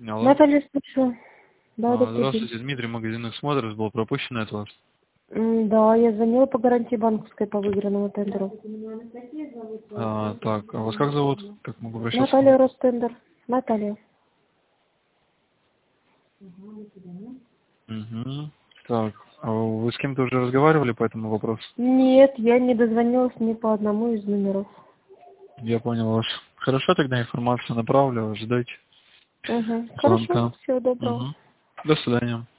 Алло. Наталья, слышу. Да, добрый день. Здравствуйте, Дмитрий, магазин «Смотрис», был пропущен от вас. Да, я звонила по гарантии банковской по выигранному тендеру. Так, а вас как зовут? Как могу обращаться? Наталья Ростендер. Наталья. Угу. Так, а вы с кем-то уже разговаривали по этому вопросу? Нет, я не дозвонилась ни по одному из номеров. Я понял вас. Хорошо, тогда информацию направлю, ждайте Угу. Хорошо, звонка. всего доброго. Угу. До свидания.